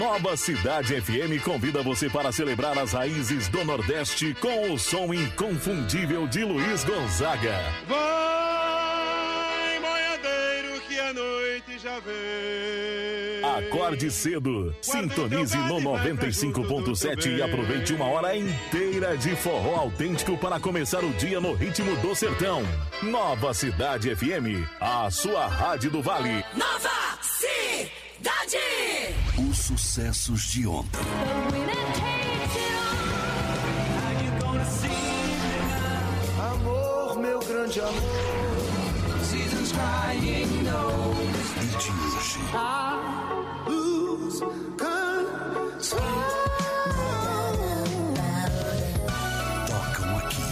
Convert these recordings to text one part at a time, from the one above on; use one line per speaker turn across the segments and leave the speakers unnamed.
Nova Cidade FM convida você para celebrar as raízes do Nordeste com o som inconfundível de Luiz Gonzaga.
Vai, boiadeiro, que a noite já vem.
Acorde cedo, sintonize no 95.7 e aproveite uma hora inteira de forró autêntico para começar o dia no ritmo do sertão. Nova Cidade FM, a sua rádio do Vale.
Nova Cidade!
Os sucessos de ontem.
Amor, meu grande amor.
Seasons crying no.
E de hoje.
Lose control.
Tocam aqui.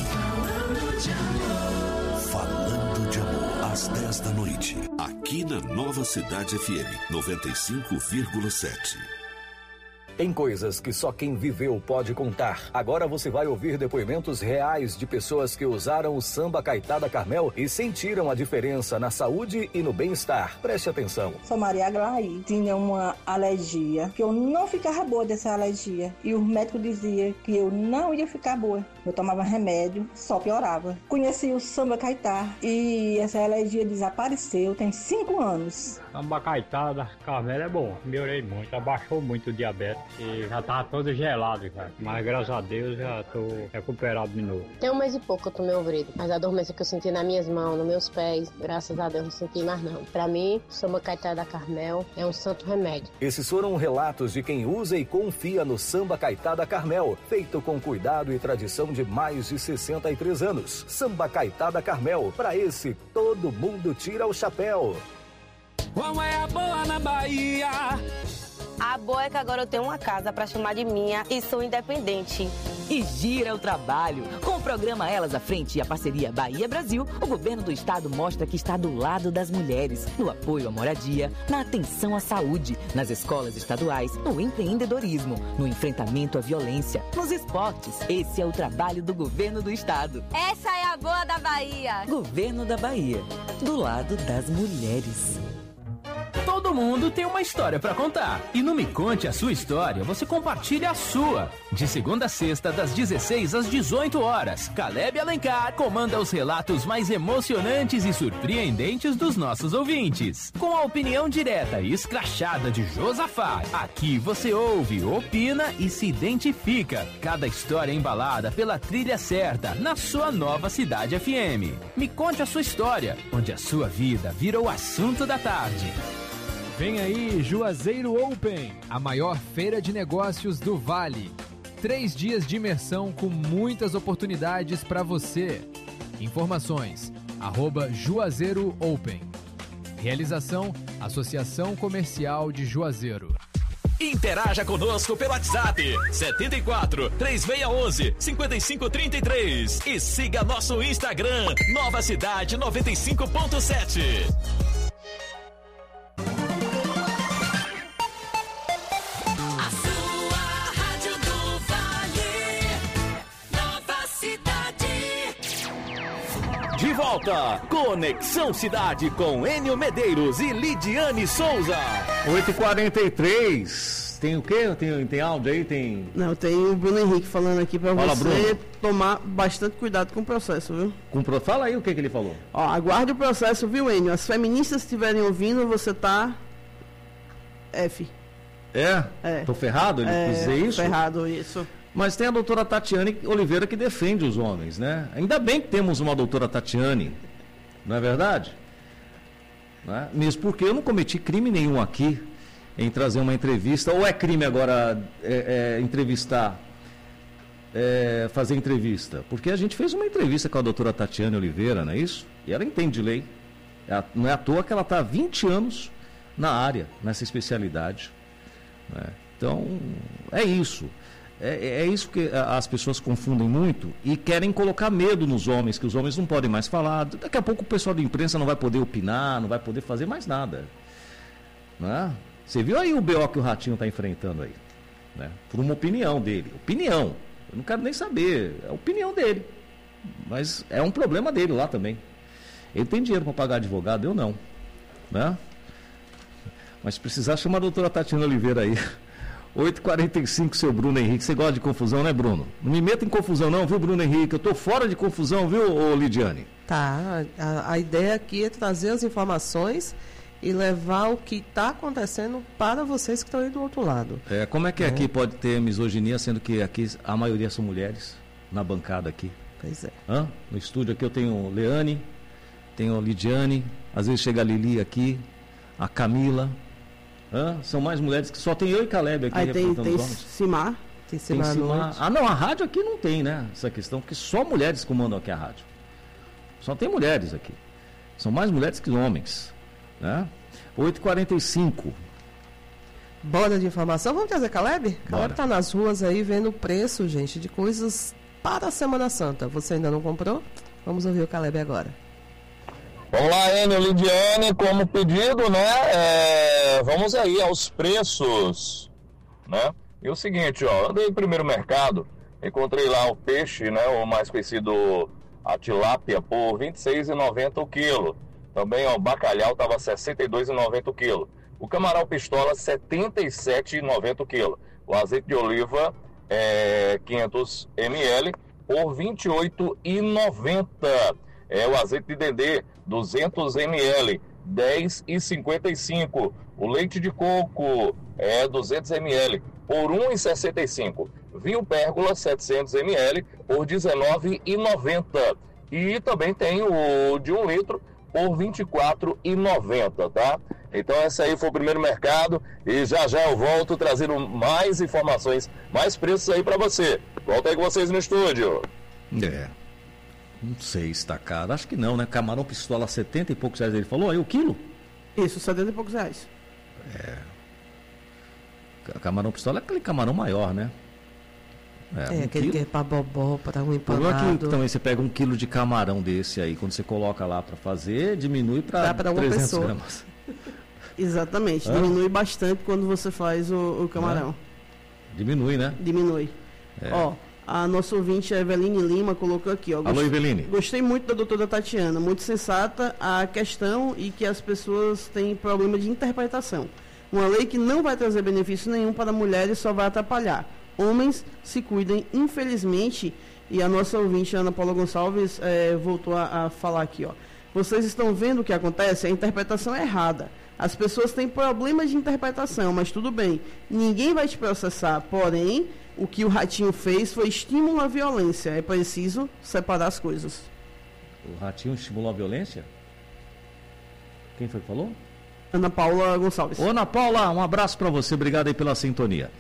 Falando de amor. Às 10 da noite. Aqui na Nova Cidade FM 95,7.
Tem coisas que só quem viveu pode contar. Agora você vai ouvir depoimentos reais de pessoas que usaram o samba Caetá da Carmel e sentiram a diferença na saúde e no bem-estar. Preste atenção.
Sou Maria Aglaí, tinha uma alergia, que eu não ficava boa dessa alergia. E o médico dizia que eu não ia ficar boa. Eu tomava remédio, só piorava. Conheci o samba Caetá e essa alergia desapareceu, tem 5 anos.
Samba Caetá da Carmel é bom, melhorei muito, abaixou muito o diabetes. E já tava todo gelado, cara. Mas graças a Deus já tô recuperado de novo.
Tem 1 mês e pouco que eu tomei o Vrido, mas a dormência que eu senti nas minhas mãos, nos meus pés, graças a Deus não senti mais não. Pra mim, o samba Caetá da Carmel é um santo remédio.
Esses foram relatos de quem usa e confia no samba Caetá da Carmel, feito com cuidado e tradição de mais de 63 anos. Samba Caetá da Carmel, pra esse todo mundo tira o chapéu.
Qual é a boa na Bahia?
A boa é que agora eu tenho uma casa pra chamar de minha e sou independente.
E gira o trabalho. Com o programa Elas à Frente e a parceria Bahia-Brasil, o governo do estado mostra que está do lado das mulheres, no apoio à moradia, na atenção à saúde, nas escolas estaduais, no empreendedorismo, no enfrentamento à violência, nos esportes. Esse é o trabalho do governo do estado.
Essa é a boa da Bahia.
Governo da Bahia, do lado das mulheres.
Todo mundo tem uma história pra contar. E no Me Conte a Sua História, você compartilha a sua. De segunda a sexta, das 16 às 18 horas. Caleb Alencar comanda os relatos mais emocionantes e surpreendentes dos nossos ouvintes. Com a opinião direta e escrachada de Josafá. Aqui você ouve, opina e se identifica. Cada história é embalada pela trilha certa, na sua Nova Cidade FM. Me Conte a Sua História, onde a sua vida vira o assunto da tarde.
Vem aí, Juazeiro Open, a maior feira de negócios do Vale. 3 dias de imersão com muitas oportunidades para você. Informações, @Juazeiro Open. Realização, Associação Comercial de Juazeiro.
Interaja conosco pelo WhatsApp 74 3611 5533 e siga nosso Instagram Nova Cidade 95.7. De volta, Conexão Cidade com Enio Medeiros e Lidiane Souza.
8h43. Tem o quê? Tem áudio aí?
Não, tem o Bruno Henrique falando aqui pra
Fala,
você
Bruno.
tomar bastante cuidado com o processo, viu?
Fala aí o que ele falou.
Ó, aguarde o processo, viu, Enio? As feministas estiverem ouvindo, você tá F.
É? Tô ferrado? Ele quis dizer isso?
Ferrado, isso.
Mas tem a doutora Tatiane Oliveira que defende os homens, né? Ainda bem que temos uma doutora Tatiane, não é verdade? Né? Mesmo porque eu não cometi crime nenhum aqui em trazer uma entrevista. Ou é crime agora entrevistar, fazer entrevista? Porque a gente fez uma entrevista com a doutora Tatiane Oliveira, não é isso? E ela entende de lei. Não é à toa que ela está há 20 anos na área, nessa especialidade. Né? Então, é isso. É isso que as pessoas confundem muito e querem colocar medo nos homens, que os homens não podem mais falar. Daqui a pouco o pessoal da imprensa não vai poder opinar, não vai poder fazer mais nada. Né? Você viu aí o BO que o Ratinho está enfrentando aí? Né? Por uma opinião dele. Opinião. Eu não quero nem saber. É a opinião dele. Mas é um problema dele lá também. Ele tem dinheiro para pagar advogado, eu não. Né? Mas se precisar, chama a doutora Tatiana Oliveira aí. 8h45, seu Bruno Henrique. Você gosta de confusão, né, Bruno? Não me meta em confusão não, viu, Bruno Henrique? Eu tô fora de confusão, viu, ô Lidiane?
Tá, a ideia aqui é trazer as informações e levar o que está acontecendo para vocês que estão aí do outro lado.
Como é que aqui pode ter misoginia, sendo que aqui a maioria são mulheres, na bancada aqui?
Pois é.
No estúdio aqui eu tenho Leane, tenho Lidiane, às vezes chega a Lili aqui, a Camila. São mais mulheres que só tem eu e Caleb aqui.
Aí tem Simar. Tem Simar.
Não, a rádio aqui não tem, né? Essa questão, porque só mulheres comandam aqui a rádio. Só tem mulheres aqui. São mais mulheres que homens. Né? 8h45.
Bora de informação. Vamos trazer Caleb?
Bora.
Caleb está nas ruas aí vendo o preço, gente, de coisas para a Semana Santa. Você ainda não comprou? Vamos ouvir o Caleb agora.
Vamos lá, Enio, Lidiane, como pedido, né? Vamos aí aos preços, né? E o seguinte, andei no primeiro mercado, encontrei lá o peixe, né? O mais conhecido, a tilápia, por R$ 26,90 o quilo. Também o bacalhau estava R$ 62,90 o quilo. O camarão pistola, R$ 77,90 o quilo. O azeite de oliva, 500 ml, por R$ 28,90. O azeite de dendê, 200 ml, R$ 10,55. O leite de coco, 200 ml, por R$ 1,65. Vinho pérgola, 700 ml, por R$ 19,90. E também tem o de 1 litro, por R$ 24,90, tá? Então esse aí foi o primeiro mercado e já eu volto trazendo mais informações, mais preços aí para você. Volta aí com vocês no estúdio.
Não sei se tá caro, acho que não, né? Camarão pistola, 70 e poucos reais, ele falou aí o quilo?
Isso, 70 e poucos reais.
Camarão pistola é aquele camarão maior, né?
Aquele que é pra bobó, para um empanado.
O problema é que também você pega 1 quilo de camarão desse aí, quando você coloca lá para fazer, diminui para 300
pessoa.
gramas.
Exatamente, diminui bastante quando você faz o camarão.
Diminui, né?
Diminui. A nossa ouvinte, a Eveline Lima, colocou aqui.
Alô, Eveline.
Gostei muito da doutora Tatiana, muito sensata a questão e que as pessoas têm problema de interpretação. Uma lei que não vai trazer benefício nenhum para mulheres, só vai atrapalhar. Homens se cuidem, infelizmente, e a nossa ouvinte, Ana Paula Gonçalves, voltou a falar aqui, Vocês estão vendo o que acontece? A interpretação é errada. As pessoas têm problemas de interpretação, mas tudo bem. Ninguém vai te processar, porém, o que o Ratinho fez foi estímulo à violência. É preciso separar as coisas.
O Ratinho estimulou a violência? Quem foi que falou?
Ana Paula Gonçalves.
Ô, Ana Paula, um abraço para você. Obrigado aí pela sintonia.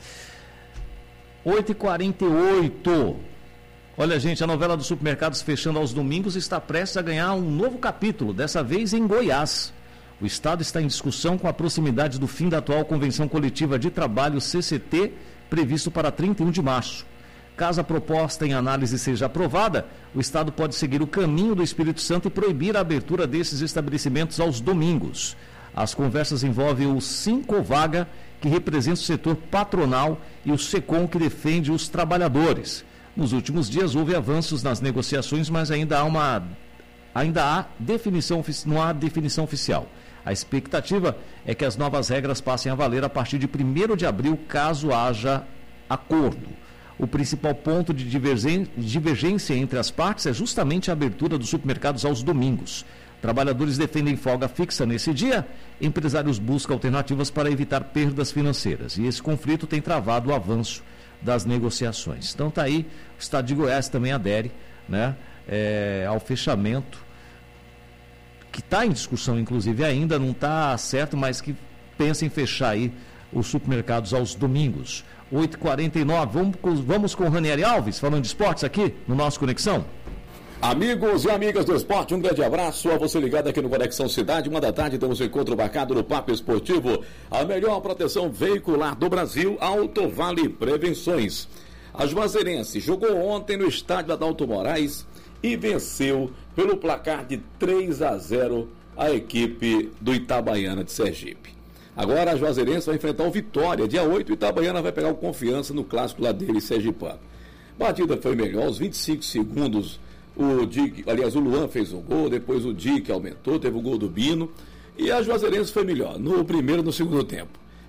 8h48. Olha, gente, a novela dos supermercados fechando aos domingos está prestes a ganhar um novo capítulo, dessa vez em Goiás. O Estado está em discussão com a proximidade do fim da atual Convenção Coletiva de Trabalho, CCT, previsto para 31 de março. Caso a proposta em análise seja aprovada, o Estado pode seguir o caminho do Espírito Santo e proibir a abertura desses estabelecimentos aos domingos. As conversas envolvem o Sincovaga, que representa o setor patronal, e o SECOM, que defende os trabalhadores. Nos últimos dias houve avanços nas negociações, mas ainda há definição, não há definição oficial. A expectativa é que as novas regras passem a valer a partir de 1º de abril, caso haja acordo. O principal ponto de divergência entre as partes é justamente a abertura dos supermercados aos domingos. Trabalhadores defendem folga fixa nesse dia, empresários buscam alternativas para evitar perdas financeiras. E esse conflito tem travado o avanço das negociações. Então está aí, o Estado de Goiás também adere, né, ao fechamento, que está em discussão, inclusive, ainda não está certo, mas que pensa em fechar aí os supermercados aos domingos. 8h49, vamos com o Ranieri Alves, falando de esportes aqui no nosso Conexão.
Amigos e amigas do esporte, um grande abraço a você ligado aqui no Conexão Cidade. 1 da tarde temos um encontro marcado no Papo Esportivo. A melhor proteção veicular do Brasil, Alto Vale Prevenções. A Juazeirense jogou ontem no estádio Adalto Moraes e venceu pelo placar de 3-0 a equipe do Itabaiana de Sergipe. Agora a Juazeirense vai enfrentar o Vitória, dia 8, o Itabaiana vai pegar o Confiança no clássico lá dele, Sergipano. A batida foi melhor, aos 25 segundos, o Luan fez um gol, depois o Dick aumentou, teve o gol do Bino, e a Juazeirense foi melhor, no primeiro e no segundo tempo.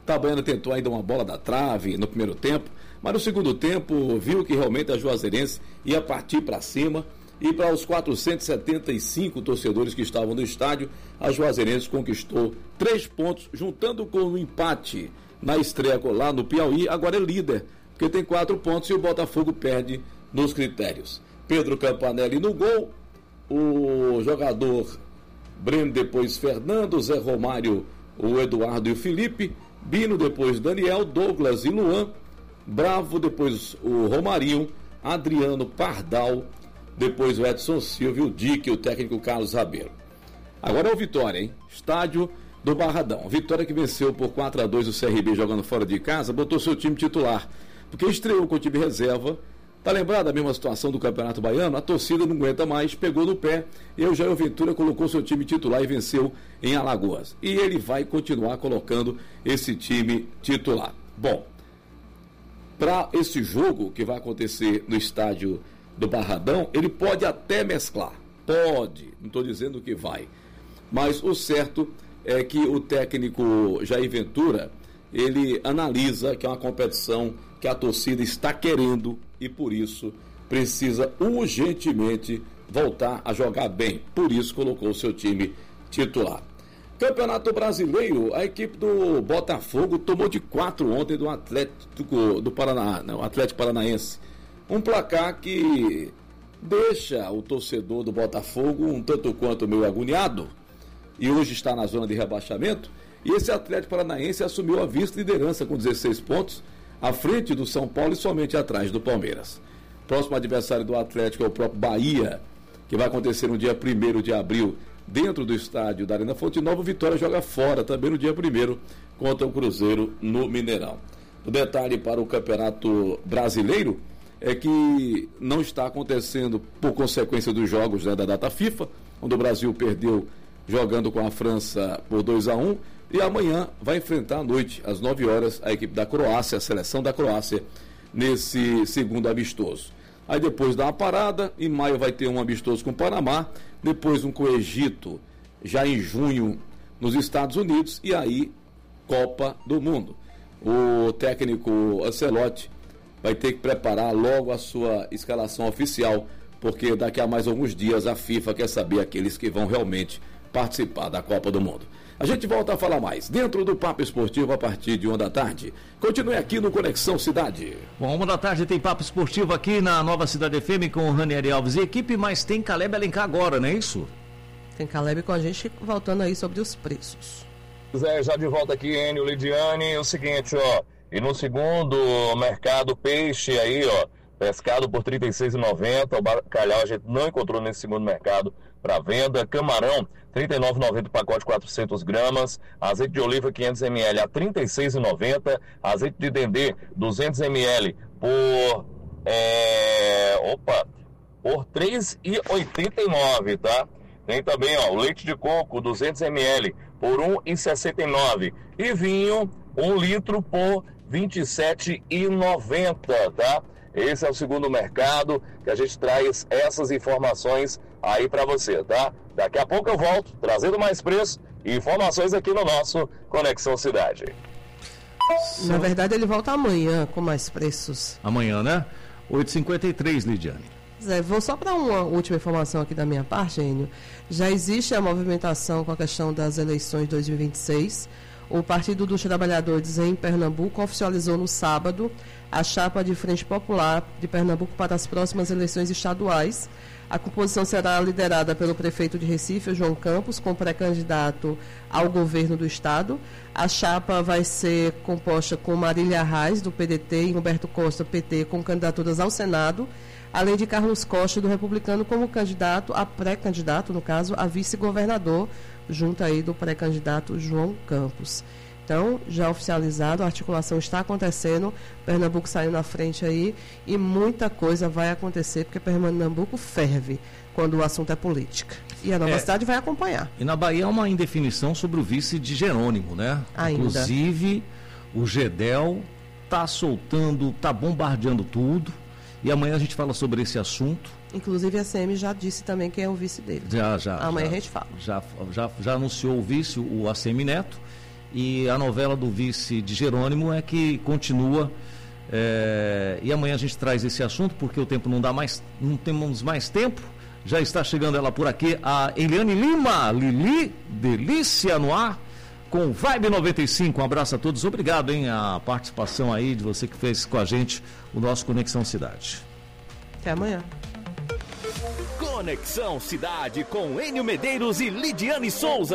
Itabaiana tentou ainda uma bola da trave no primeiro tempo, mas no segundo tempo viu que realmente a Juazeirense ia partir para cima. E para os 475 torcedores que estavam no estádio, a Juazeirense conquistou 3 pontos, juntando com o empate na estreia lá no Piauí. Agora é líder, porque tem 4 pontos e o Botafogo perde nos critérios. Pedro Campanelli no gol, o jogador Breno, depois Fernando, Zé Romário, o Eduardo e o Felipe, Bino, depois Daniel, Douglas e Luan, Bravo, depois o Romarinho, Adriano, Pardal, depois o Edson Silva e o Dick, o técnico Carlos Rabelo. Agora é o Vitória, hein? Estádio do Barradão. Vitória que venceu por 4-2 o CRB jogando fora de casa, botou seu time titular, porque estreou com o time reserva. Tá lembrado da mesma situação do Campeonato Baiano? A torcida não aguenta mais, pegou no pé, e o Jair Ventura colocou seu time titular e venceu em Alagoas. E ele vai continuar colocando esse time titular. Bom, para esse jogo que vai acontecer no estádio do Barradão, ele pode até mesclar. Pode, não estou dizendo que vai. Mas o certo é que o técnico Jair Ventura, ele analisa que é uma competição que a torcida está querendo e por isso precisa urgentemente voltar a jogar bem. Por isso colocou o seu time titular. Campeonato Brasileiro, a equipe do Botafogo tomou de 4 ontem do Atlético do Paraná, não, Atlético Paranaense. Um placar que deixa o torcedor do Botafogo um tanto quanto meio agoniado e hoje está na zona de rebaixamento. E esse Atlético Paranaense assumiu a vice-liderança com 16 pontos, à frente do São Paulo e somente atrás do Palmeiras. Próximo adversário do Atlético é o próprio Bahia, que vai acontecer no dia 1º de abril, dentro do estádio da Arena Fonte Nova. O Vitória joga fora também no dia 1º contra o Cruzeiro no Mineirão. O detalhe para o Campeonato Brasileiro é que não está acontecendo por consequência dos jogos, né, da data FIFA, onde o Brasil perdeu jogando com a França por 2-1, e amanhã vai enfrentar à noite, às 9 horas, a equipe da Croácia, a seleção da Croácia, nesse segundo amistoso. Aí depois dá uma parada, em maio vai ter um amistoso com o Panamá, depois um com o Egito, já em junho nos Estados Unidos, e aí Copa do Mundo. O técnico Ancelotti vai ter que preparar logo a sua escalação oficial, porque daqui a mais alguns dias a FIFA quer saber aqueles que vão realmente participar da Copa do Mundo. A gente volta a falar mais dentro do Papo Esportivo a partir de 1 da tarde. Continue aqui no Conexão Cidade.
Bom, 1 da tarde tem Papo Esportivo aqui na Nova Cidade FM com o Ranieri Alves e equipe, mas tem Caleb Alencar agora, não é isso?
Tem Caleb com a gente voltando aí sobre os preços.
Zé, já de volta aqui, Enio, Lidiane, o seguinte, ó, e no segundo mercado, peixe aí, ó, pescado por R$ 36,90, o bacalhau a gente não encontrou nesse segundo mercado para venda, camarão, R$ 39,90 pacote 400 gramas, azeite de oliva 500 ml a R$ 36,90, azeite de dendê 200 ml por R$ 3,89, tá? Tem também, ó, o leite de coco 200 ml por R$ 1,69 e vinho 1 litro por R$ 27,90, tá? Esse é o segundo mercado que a gente traz essas informações aí para você, tá? Daqui a pouco eu volto trazendo mais preço e informações aqui no nosso Conexão Cidade.
Na verdade ele volta amanhã com mais preços.
Amanhã, né? 8h53, Lidiane.
Zé, vou só para uma última informação aqui da minha parte, Enio. Já existe a movimentação com a questão das eleições 2026. O Partido dos Trabalhadores em Pernambuco oficializou no sábado a chapa de Frente Popular de Pernambuco para as próximas eleições estaduais. A composição será liderada pelo prefeito de Recife, João Campos, como pré-candidato ao governo do estado. A chapa vai ser composta com Marília Arraes, do PDT, e Humberto Costa, PT, com candidaturas ao Senado, além de Carlos Costa, do Republicano, como candidato, a pré-candidato, no caso, a vice-governador, junto aí do pré-candidato João Campos. Então, já oficializado, a articulação está acontecendo, Pernambuco saiu na frente aí e muita coisa vai acontecer, porque Pernambuco ferve quando o assunto é política. E a Nova Cidade vai acompanhar.
E na Bahia há uma indefinição sobre o vice de Jerônimo, né?
Ainda.
Inclusive, o Gedel está soltando, está bombardeando tudo. E amanhã a gente fala sobre esse assunto.
Inclusive a CM já disse também quem é o vice dele.
Já.
Amanhã a gente fala.
Já anunciou o vice, o ACM Neto. E a novela do vice de Jerônimo é que continua. E amanhã a gente traz esse assunto, porque o tempo não temos mais tempo. Já está chegando ela por aqui, a Eliane Lima, Lili, delícia no ar, com Vibe 95. Um abraço a todos, obrigado, a participação aí de você que fez com a gente o nosso Conexão Cidade.
Até amanhã.
Conexão Cidade com Enio Medeiros e Lidiane Souza.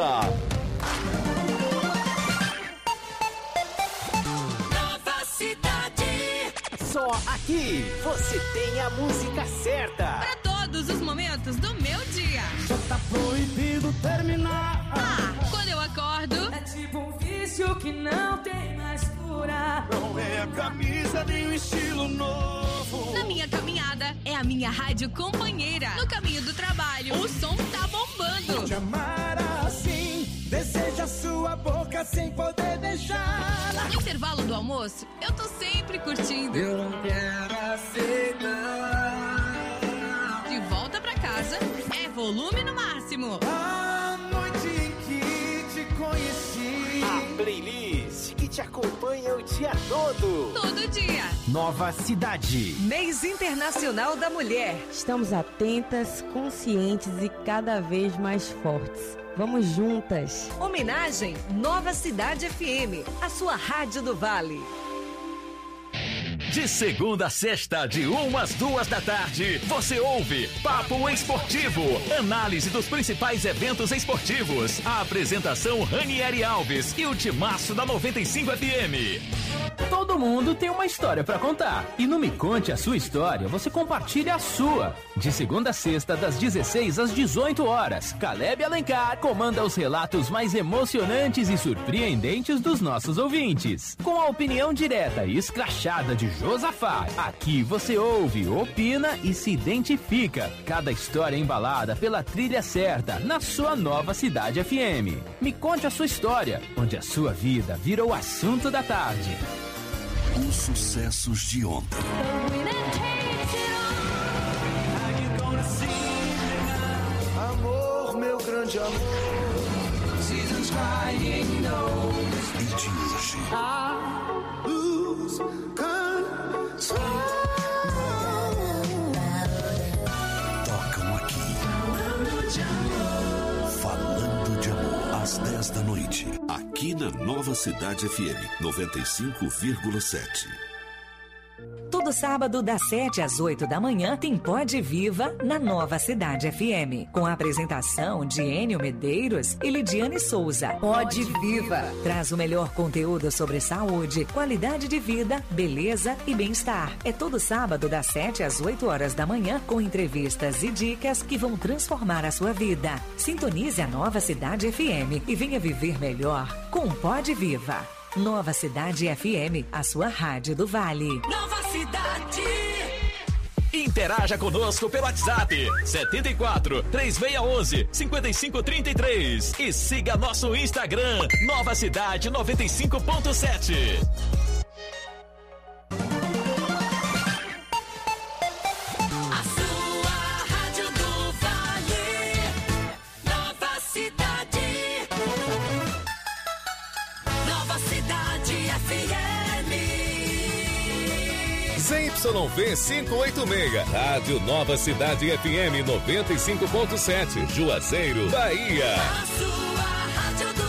Nova Cidade.
Só aqui você tem a música certa.
Para todos os momentos do meu dia.
Já tá proibido terminar.
Quando eu acordo,
é tipo um vício que não tem mais cura.
Não é a camisa nem o estilo novo.
Na minha caminhada, é a minha rádio companheira. No caminho do trabalho, o som tá bombando.
Te amar assim, deseja sua boca sem poder deixar.
No intervalo do almoço, eu tô sempre curtindo.
Eu não quero aceitar.
De volta pra casa, é volume no máximo.
A noite em que te conheci.
A playlist que te acompanha o dia todo.
Todo dia.
Nova Cidade.
Mês Internacional da Mulher.
Estamos atentas, conscientes e cada vez mais fortes. Vamos juntas.
Homenagem Nova Cidade FM, a sua rádio do Vale.
De segunda a sexta, de 1 às 2 da tarde, você ouve Papo Esportivo, análise dos principais eventos esportivos. A apresentação Ranieri Alves e o timaço da 95 FM.
Todo mundo tem uma história pra contar. E no Me Conte a Sua História, você compartilha a sua. De segunda a sexta, das 16 às 18 horas, Caleb Alencar comanda os relatos mais emocionantes e surpreendentes dos nossos ouvintes. Com a opinião direta e escrachada de Josafá, aqui você ouve, opina e se identifica. Cada história embalada pela trilha certa, na sua Nova Cidade FM. Me Conte a Sua História, onde a sua vida virou assunto da tarde.
Os sucessos de ontem.
Amor, meu grande amor.
Seasons crying no.
E de hoje.
Luz, canção.
Tocam aqui. Falando de amor. Às 10 da noite. Aqui na Nova Cidade FM 95,7.
Todo sábado, das 7 às 8 da manhã, tem Pode Viva na Nova Cidade FM. Com a apresentação de Enio Medeiros e Lidiane Souza. Pode Viva traz o melhor conteúdo sobre saúde, qualidade de vida, beleza e bem-estar. É todo sábado, das 7 às 8 horas da manhã, com entrevistas e dicas que vão transformar a sua vida. Sintonize a Nova Cidade FM e venha viver melhor com Pode Viva. Nova Cidade FM, a sua rádio do Vale.
Nova Cidade.
Interaja conosco pelo WhatsApp 74 3611 5533 e siga nosso Instagram Nova Cidade 95.7. ZYV 586, Rádio Nova Cidade FM 95.7, Juazeiro, Bahia.
A sua rádio do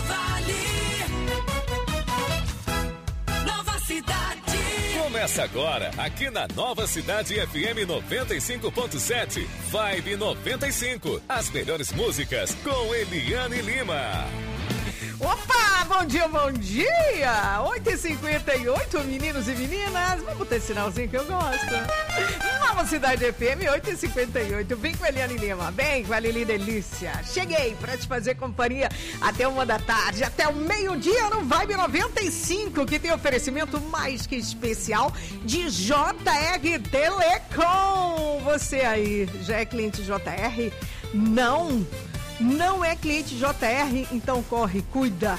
Vale. Nova Cidade.
Começa agora, aqui na Nova Cidade FM 95.7, Vibe 95. As melhores músicas com Eliane Lima.
Opa, bom dia, bom dia! 8h58, meninos e meninas. Vamos ter sinalzinho que eu gosto. Nova Cidade FM, 8h58. Vem com a Eliane Lima, vem com a Lili Delícia. Cheguei pra te fazer companhia até 1 da tarde, até o meio-dia no Vibe 95, que tem oferecimento mais que especial de JR Telecom. Você aí, já é cliente JR? Não é cliente JR, então corre, cuida.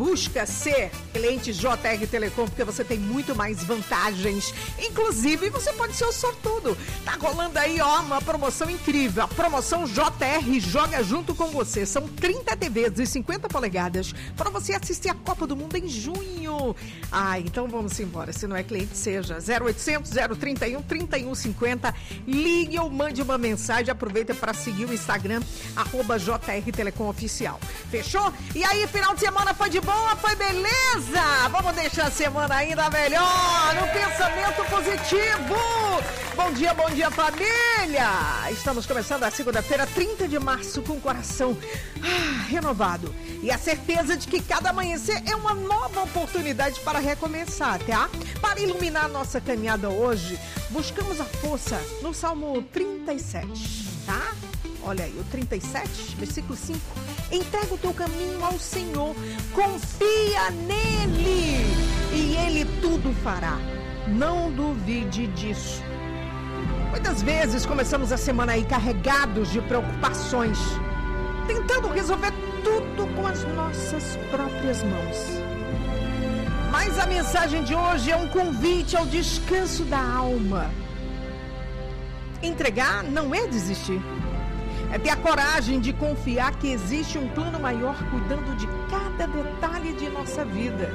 busca ser cliente JR Telecom, porque você tem muito mais vantagens. Inclusive, você pode ser o sortudo. Tá rolando aí, ó, uma promoção incrível. A promoção JR joga junto com você. São 30 TVs de 50 polegadas para você assistir a Copa do Mundo em junho. Ah, então vamos embora. Se não é cliente, seja 0800 031 3150. Ligue ou mande uma mensagem. Aproveita para seguir o Instagram, @JR Telecom Oficial. Fechou? E aí, final de semana foi de boa? Foi beleza? Vamos deixar a semana ainda melhor, no pensamento positivo. Bom dia, família! Estamos começando a segunda-feira, 30 de março, com o coração renovado. E a certeza de que cada amanhecer é uma nova oportunidade para recomeçar, tá? Para iluminar a nossa caminhada hoje, buscamos a força no Salmo 37, tá? Olha aí, o 37, versículo 5. Entrega o teu caminho ao Senhor, confia nele e ele tudo fará. Não duvide disso. Muitas vezes começamos a semana aí carregados de preocupações, tentando resolver tudo com as nossas próprias mãos. Mas a mensagem de hoje é um convite ao descanso da alma. Entregar não é desistir. É ter a coragem de confiar que existe um plano maior cuidando de cada detalhe de nossa vida.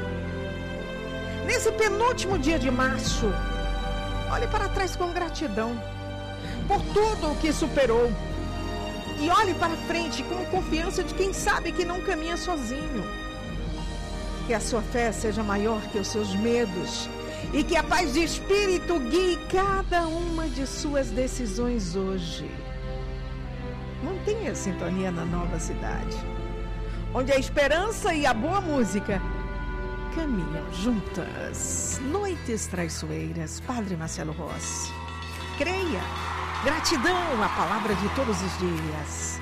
Nesse penúltimo dia de março, olhe para trás com gratidão por tudo o que superou. E olhe para frente com confiança de quem sabe que não caminha sozinho. Que a sua fé seja maior que os seus medos. E que a paz de espírito guie cada uma de suas decisões hoje. Mantenha a sintonia na Nova Cidade, onde a esperança e a boa música caminham juntas. Noites Traiçoeiras, Padre Marcelo Rossi. Creia, gratidão, a palavra de todos os dias.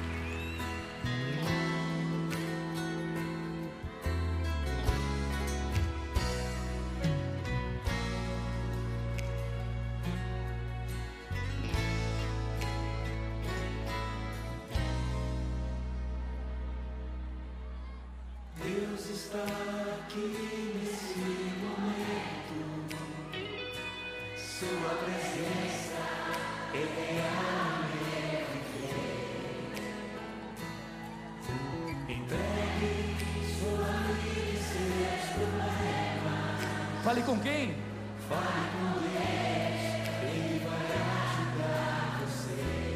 Está aqui nesse momento, sua presença é a minha viver. Entregue sua vida e seus problemas.
Fale com quem?
Fale com Deus, Ele vai ajudar você.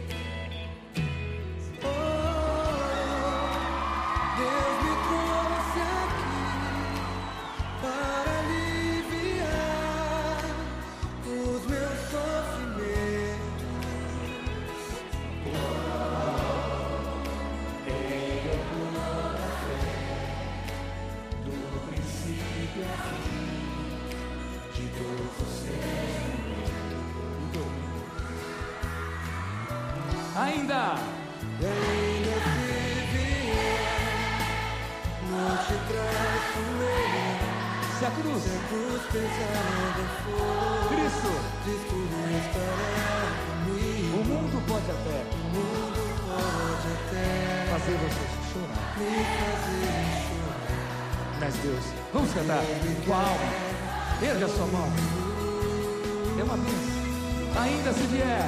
Deus me trouxe aqui para aliviar os meus sofrimentos. Ele é o plano da fé, do princípio ao fim, de todos os seus.
Ainda
se vier, não te traiçoeira.
Se a cruz
pesada for, Cristo estará comigo.
O mundo pode até fazer você chorar,
me fazer chorar.
mas Deus, vamos cantar com a alma. Erga a sua mão. É uma bênção. Ainda se vier,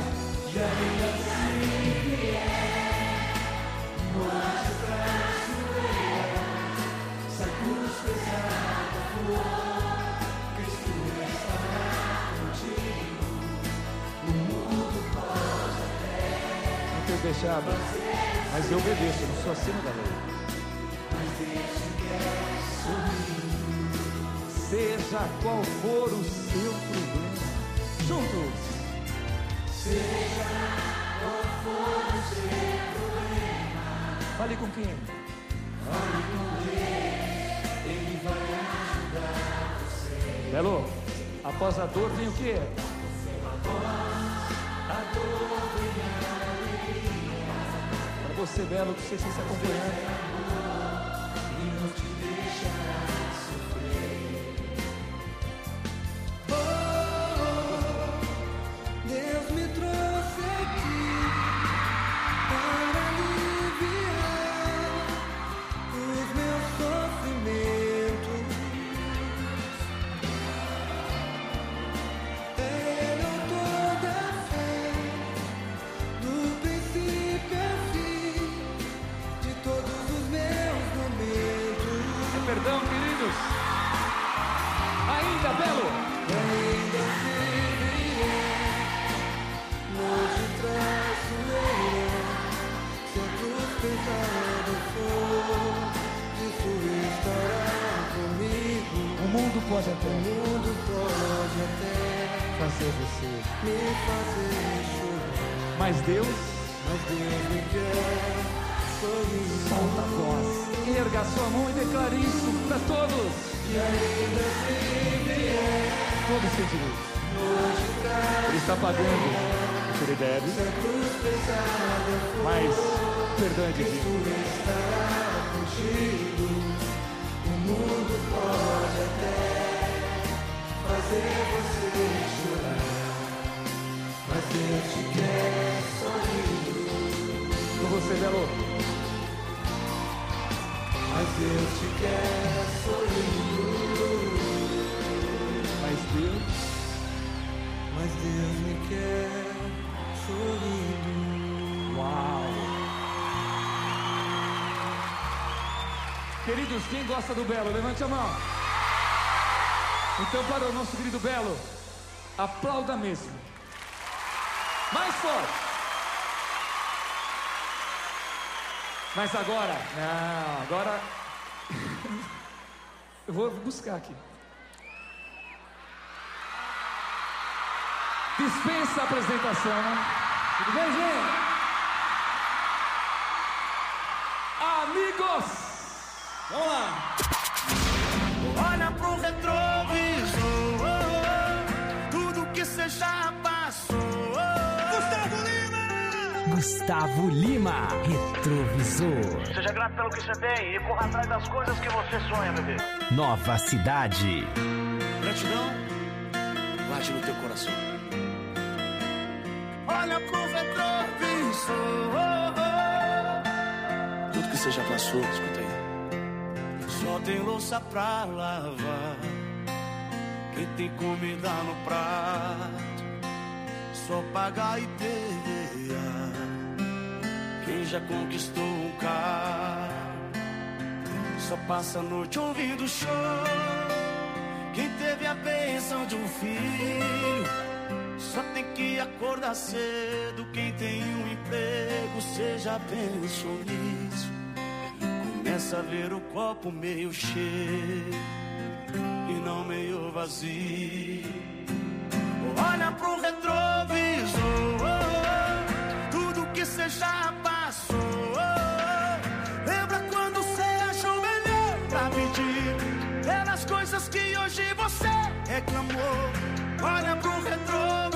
não te traiçoeira. Se a cruz pesada for, Cristo estará contigo. O mundo pode até
não ter deixado, mas eu obedeço, eu não sou acima da lei.
mas Deus te quer sorrir.
Seja qual for o seu problema, juntos.
Seja qual for o seu problema,
Fale com quem?
fale com Deus, Ele vai ajudar você.
Belo, após a dor vem o quê?
A dor vem a alegria.
Para você, Belo, que você esteja se acompanhando.
E não te deixará sofrer. Deus me trouxe aqui para aliviar os meus sofrimentos.
fazer você
me fazer chorar.
Mas Deus
me quer sorrir.
Solta a voz, erga a sua mão e declare isso para todos.
E ainda se vier,
todos têm direito. Ele está pagando o que ele deve, mas perdão é divino.
O mundo pode até fazer você chorar, mas Deus te quer sorrindo.
Com você, Belo.
Mas Deus te quer sorrindo. Mas Deus me quer sorrindo.
Uau! Queridos, quem gosta do Belo, levante a mão. Então, para o nosso querido Belo, aplauda mesmo. Mais forte. Mas agora, não, agora eu vou buscar aqui. Dispensa a apresentação. Tudo bem, gente? Amigos! Vamos lá!
Olha pro retrovisor, tudo que você já passou. Gustavo Lima!
Gustavo Lima, Retrovisor.
Seja grato pelo que você tem e corra atrás das coisas que você sonha, bebê.
Nova Cidade.
Gratidão, guarde no teu coração.
Olha pro retrovisor,
tudo que você já passou, escuta aí.
só tem louça pra lavar, quem tem comida no prato, só pagar e perder. Quem já conquistou um carro, só passa a noite ouvindo show. Quem teve a bênção de um filho, só tem que acordar cedo. Quem tem um emprego, cê já pensou nisso? Começa a ver o copo meio cheio e não meio vazio. Olha pro retrovisor, tudo que cê já passou. Lembra quando cê achou melhor pra pedir pelas coisas que hoje você reclamou. Olha pro retrovisor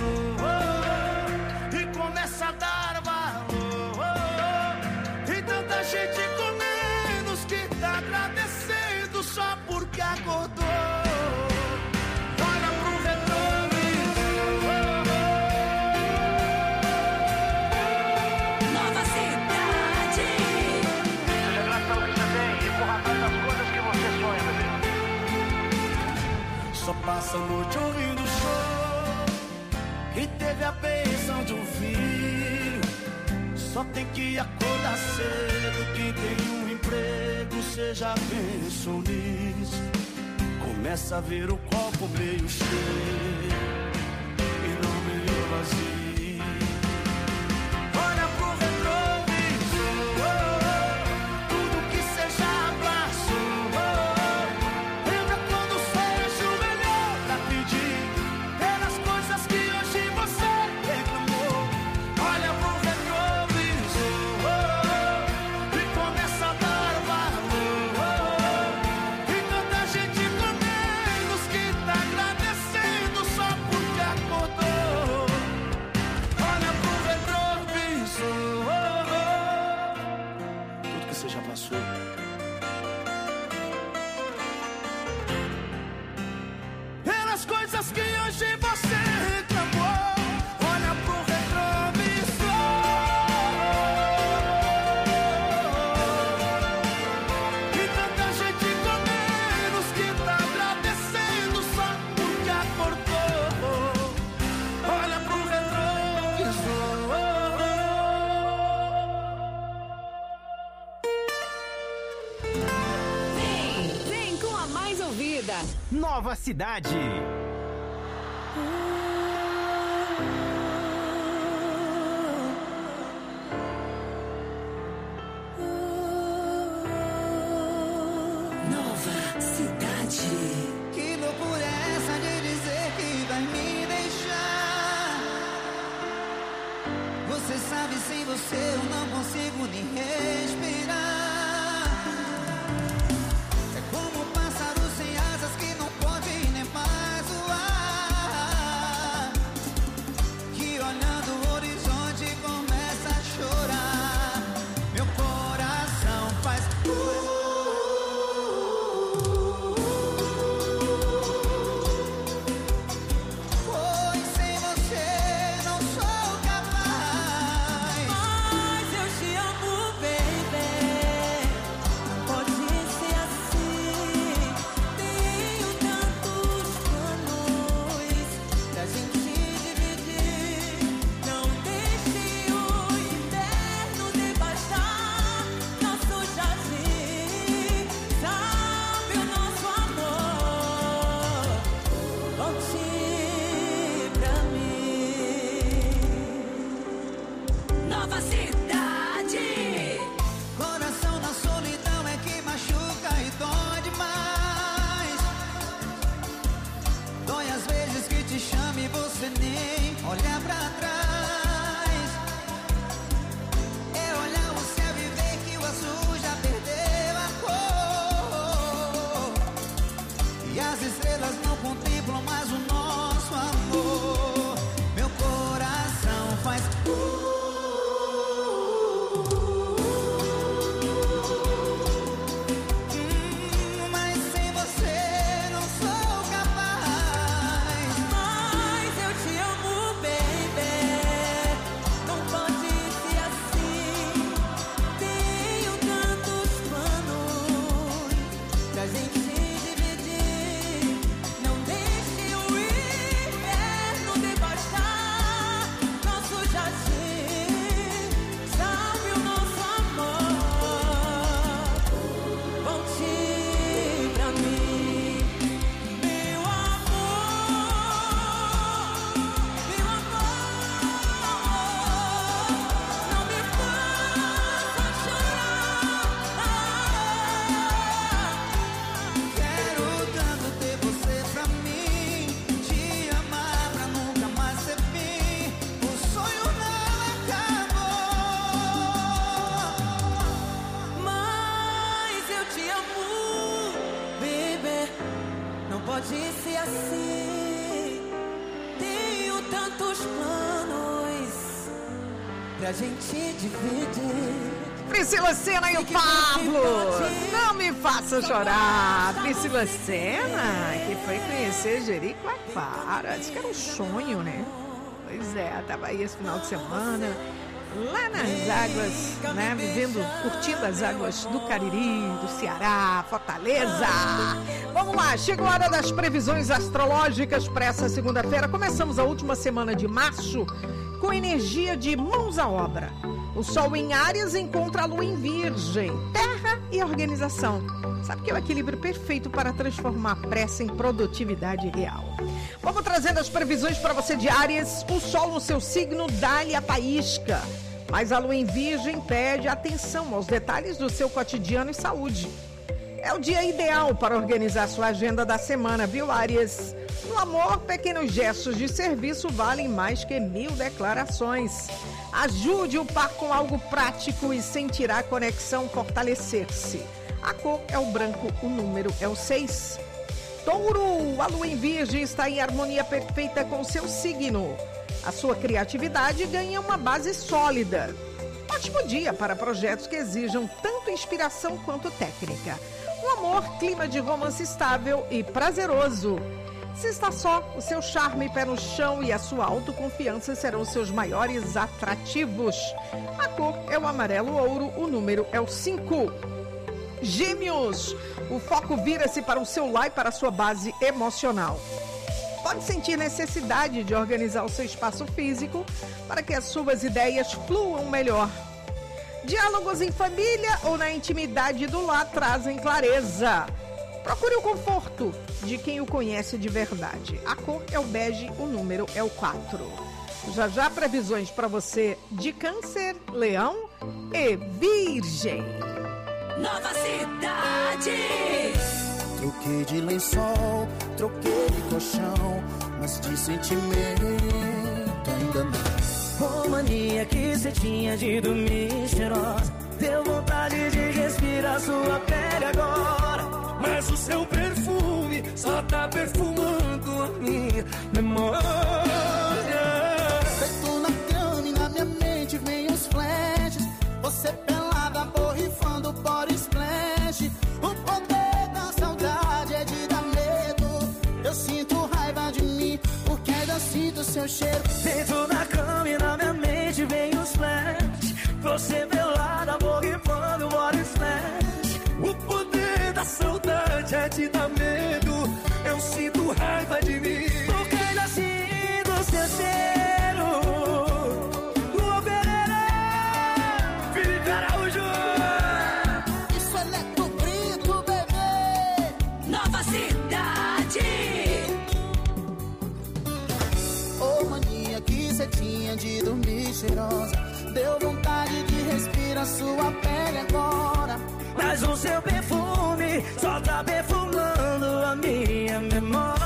e começa a dar valor. E tanta gente com menos que tá agradecendo só porque acordou. Olha pro retrovisor.
Nova Cidade. Seja grato pelo que você tem e corra atrás das coisas que você sonha, bebê.
Só passa a noite ouvindo show. Quem teve a bênção de um filho, só tem que acordar cedo. Quem tem um emprego, cê já pensou nisso? Começa a ver o copo meio cheio e não meio vazio. Olha pro retrovisor, tudo que cê já passou. Lembra quando cê achou melhor pra pedir pelas coisas que hoje você reclamou. Olha pro retrovisor e começa a dar valor. E tanta gente com menos que tá agradecendo só porque acordou. Olha pro retrovisor,
Tudo que você já passou.
pelas coisas que hoje você reclamou. Olha pro retrovisor e tanta gente com menos que tá agradecendo só porque acordou. Olha pro retrovisor.
Vem com a mais ouvida.
Nova Cidade.
Nova Cidade.
Que loucura é essa de dizer que vai me deixar?
volte pra mim. Nova cidade.
Coração na solidão é que machuca e dói demais. Dói às vezes que te chama e você nem olha pra trás. É olhar o céu e ver que o azul já perdeu a cor. E as estrelas não contemplam mais o nosso amor. Meu coração faz mas sem você não sou capaz.
Mas eu te amo, baby. Não pode ser assim. Tenho tantos planos pra gente dividir. Não deixe o inverno devastar nosso jardim. Salve o nosso amor. Volte pra mim, meu amor. Meu amor, não me faça chorar.
Quero tanto ter você pra mim, te amar pra nunca mais ser fim. O sonho não acabou.
Mas eu te amo, baby. Não pode ser assim. Tenho tantos planos pra gente dividir.
Priscila Senna e o Pablo, não me faça chorar. Priscila Senna, que foi conhecer Jericoacoara, disse que era um sonho, né? Pois é, tava aí esse final de semana, lá nas águas, né? Vivendo, curtindo as águas do Cariri, do Ceará, Fortaleza. Vamos lá, chegou a hora das previsões astrológicas para essa segunda-feira. Começamos a última semana de março com energia de mãos à obra. O Sol em Áries encontra a Lua em Virgem, terra e organização. Sabe que é o equilíbrio perfeito para transformar a pressa em produtividade real. Vamos trazendo as previsões para você de Áries. O Sol no seu signo dá-lhe a faísca, mas a Lua em Virgem pede atenção aos detalhes do seu cotidiano e saúde. É o dia ideal para organizar sua agenda da semana, viu, Áries? No amor, pequenos gestos de serviço valem mais que 1000 declarações. Ajude o par com algo prático e sentirá a conexão fortalecer-se. A cor é o branco, o número é o 6. Touro, a Lua em Virgem está em harmonia perfeita com seu signo. A sua criatividade ganha uma base sólida. Ótimo dia para projetos que exijam tanto inspiração quanto técnica. No amor, clima de romance estável e prazeroso. Se está só, o seu charme, pé no chão e a sua autoconfiança serão seus maiores atrativos. A cor é o amarelo ouro, o número é o 5. Gêmeos, o foco vira-se para o seu lar e para a sua base emocional. Pode sentir necessidade de organizar o seu espaço físico para que as suas ideias fluam melhor. Diálogos em família ou na intimidade do lar trazem clareza. Procure o conforto de quem o conhece de verdade. A cor é o bege, o número é o 4. Já previsões para você de Câncer, Leão e Virgem.
Nova cidade.
Troquei de lençol, troquei de colchão, mas de sentimento ainda não.
Oh, mania que cê tinha de dormir cheirosa, deu vontade de respirar sua pele agora. Mas o seu perfume só tá perfumando a minha memória.
Feito na cama e na minha mente vem os flashes. Você pelada, borrifando body splash. O poder da saudade é de dar medo. Eu sinto raiva de mim, porque ainda sinto seu cheiro.
Feito na cama e na minha mente vem os flashes. Você pelada, borrifando body splash. O poder da saudade é de dar medo. Eu sinto raiva de mim, porque ainda sinto seu cheiro. Lua Pereira, Felipe Araújo.
Isso é Neto Brito, bebê.
Nova cidade.
gostosinha de dormir cheirosa. Deu vontade de respirar sua pele agora.
Mas o seu perfume só tá perfumando a minha memória.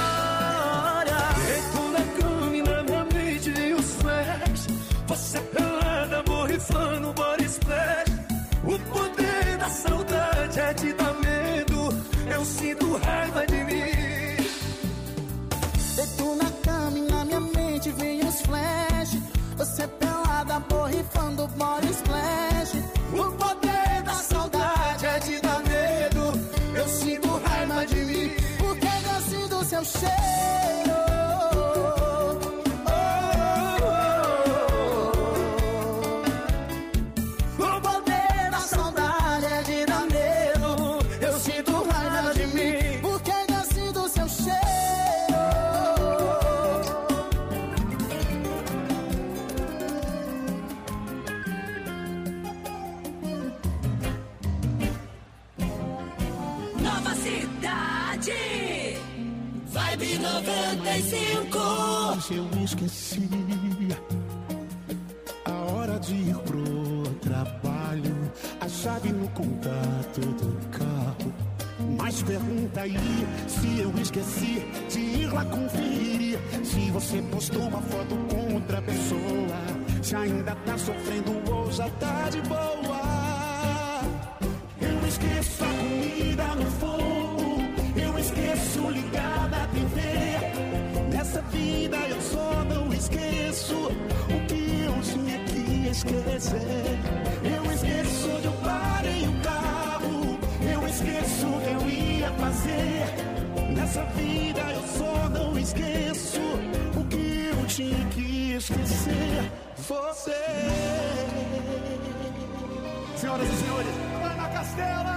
Deito na cama e na minha mente vem os flash. Você pelada, borrifando body splash. O poder da saudade é te dar medo. Eu sinto raiva de mim.
Deito na cama e na minha mente vem os flash. Você pelada, borrifando body splash. O poder da saudade é te dar medo. Eu sinto raiva de mim, porque gosto do seu cheiro. O poder da saudade é te dar medo. Eu sinto raiva de mim, porque gosto do seu cheiro.
Nova Cidade, Vibe 95.
Eu esqueci a hora de ir pro trabalho, a chave no contato do carro. Mas pergunta aí se eu esqueci de ir lá conferir se você postou uma foto com outra pessoa. Se ainda tá sofrendo ou já tá de boa. Eu esqueço a comida no fogo, eu esqueço ligar na TV. Nessa vida eu só não esqueço o que eu tinha que esquecer. Eu esqueço onde eu parei o carro, eu esqueço o que eu ia fazer. Nessa vida eu só não esqueço o que eu tinha que esquecer. Você.
Senhoras e senhores, Ana Castela!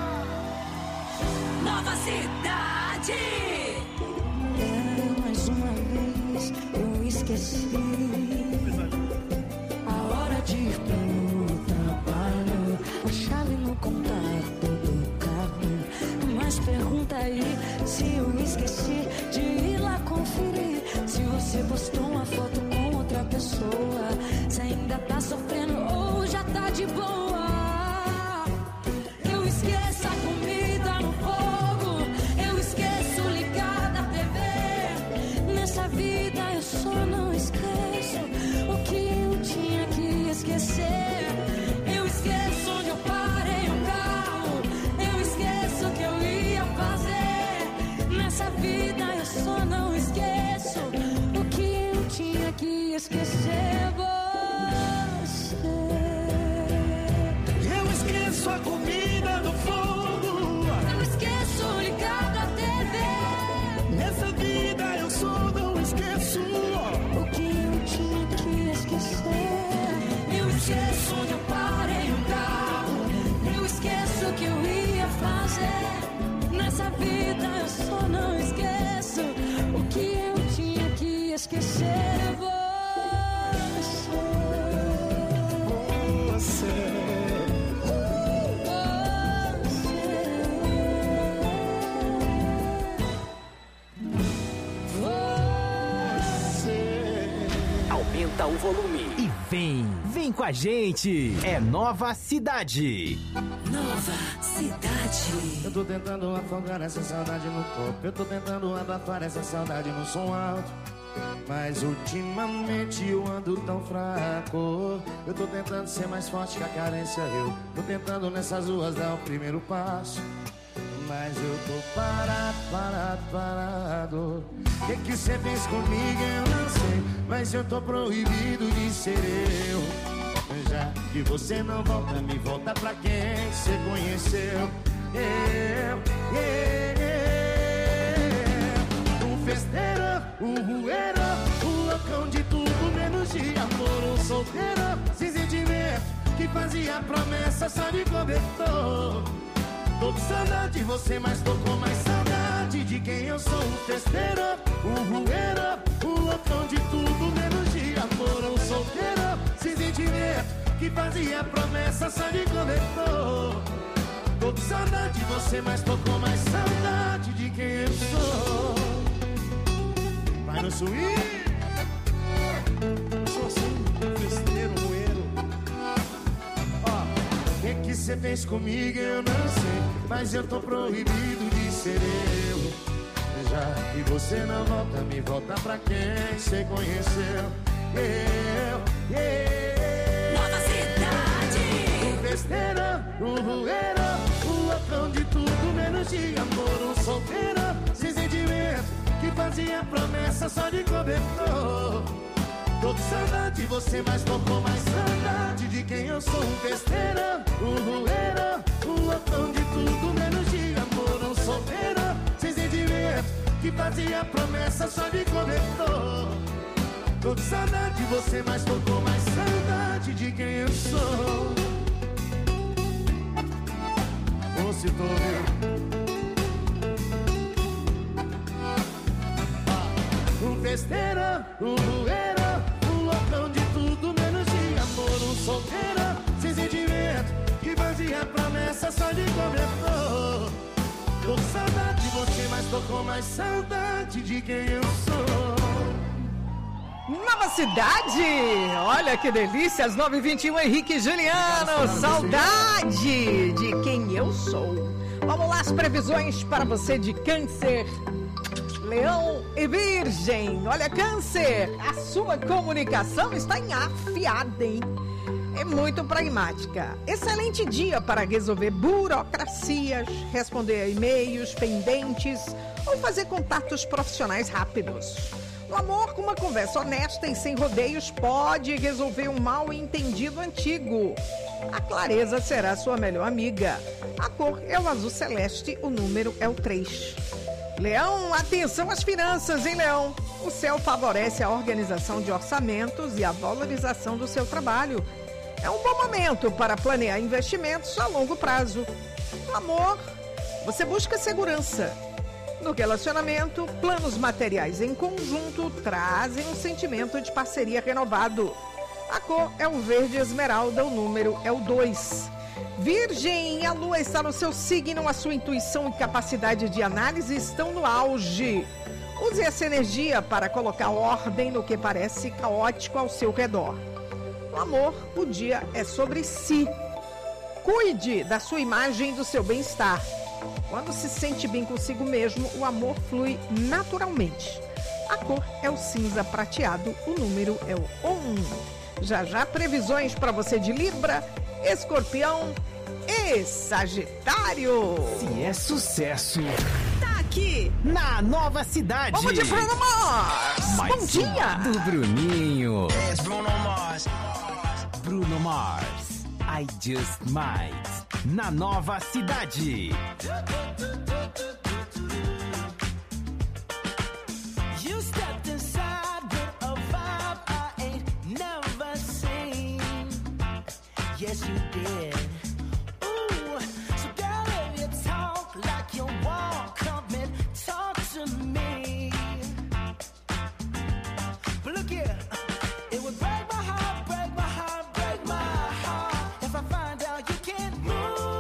Nova Cidade!
Mais uma vez eu esqueci a hora de ir pro trabalho, a chave no contato do carro. Mas pergunta aí se eu esqueci de ir lá conferir se você postou uma foto com outra pessoa. Se ainda tá sofrendo ou já tá de boa. Eu esqueço a comida no fogo, eu esqueço ligar da TV. Nessa vida eu só não esqueço o que eu tinha que esquecer. Eu esqueço onde eu parei o carro, eu esqueço o que eu ia fazer. Nessa vida eu só não esqueço o que eu tinha que esquecer.
Eu esqueço a comida no fogo,
eu esqueço ligar da TV.
Nessa vida eu só não esqueço
o que eu tinha que esquecer. Eu esqueço onde eu parei o carro, eu esqueço o que eu ia fazer. Nessa vida eu só não esqueço o que eu tinha que esquecer.
Aumenta o volume e vem com a gente. É Nova Cidade.
Nova Cidade.
Eu tô tentando afogar essa saudade no copo, eu tô tentando abafar essa saudade no som alto. Mas ultimamente eu ando tão fraco. Eu tô tentando ser mais forte que a carência. Eu tô tentando nessas ruas dar o primeiro passo. Mas eu tô parado. O que cê fez comigo eu não sei, mas eu tô proibido de ser eu. Já que você não volta, me volta pra quem cê conheceu. O festeiro, o rueiro, o loucão de tudo menos de amor. Um solteiro, sem sentimento, que fazia promessa só de cobertor. Tô com saudade de você, mas tô com mais saudade de quem eu sou. O festeiro, o rueiro, o loucão de tudo menos de amor. Um solteiro, sem sentimento, que fazia promessa só de cobertor. Tô com saudade de você, mas tô com mais saudade de quem eu sou. Vai no swing. você fez comigo eu não sei, mas eu tô proibido de ser eu. Já que você não volta, me volta pra quem você conheceu.
Nova Cidade.
Um besteira, um rueira, um loucão de tudo menos de amor. Um solteira, sem sentimento, que fazia promessa só de cobertor. Tô com saudade de você, mas tô com mais saudade de quem eu sou. Um besteira, um rueira, um loucão de tudo menos de amor. Um solteira, sem sentimento, que fazia promessa só de cobertor. Tô com saudade de você, mas tô com mais saudade de quem eu sou. Ô, se tô um besteira, um rueira, um loucão de tudo menos de amor. Um solteira, sem sentimento, que fazia promessa só de cobertor. Tô com saudade de você, mas tô com mais saudade de quem eu sou.
Nova Cidade! Olha que delícia, às 9h21, Henrique e Juliano. Saudade de quem eu sou. Vamos lá, as previsões para você de Câncer, Leão e Virgem. Olha, Câncer, a sua comunicação está em afiada, hein? É muito pragmática. Excelente dia para resolver burocracias, responder a e-mails pendentes ou fazer contatos profissionais rápidos. No amor, com uma conversa honesta e sem rodeios, pode resolver um mal-entendido antigo. A clareza será sua melhor amiga. A cor é o azul celeste, o número é o 3. Leão, atenção às finanças, hein, Leão? O céu favorece a organização de orçamentos e a valorização do seu trabalho. É um bom momento para planear investimentos a longo prazo. No amor, você busca segurança. No relacionamento, planos materiais em conjunto trazem um sentimento de parceria renovado. A cor é o verde esmeralda, o número é o 2. Virgem, a lua está no seu signo, a sua intuição e capacidade de análise estão no auge. Use essa energia para colocar ordem no que parece caótico ao seu redor. No amor, o dia é sobre si. Cuide da sua imagem e do seu bem-estar. Quando se sente bem consigo mesmo, o amor flui naturalmente. A cor é o cinza prateado, o número é o 1. Já previsões para você de Libra, Escorpião e Sagitário.
Se é sucesso,
tá aqui
na Nova Cidade.
Vamos de Bruno Mars.
Mais
Bom dia.
Do Bruninho. Bruno Mars. I Just Might. Na Nova Cidade.
You stepped inside with a vibe I ain't never seen. Yes, you did. Ooh, so girl, if you talk like you walk, come and talk to me. But look here, it would break my heart, break my heart, break my heart if I find out you can't move.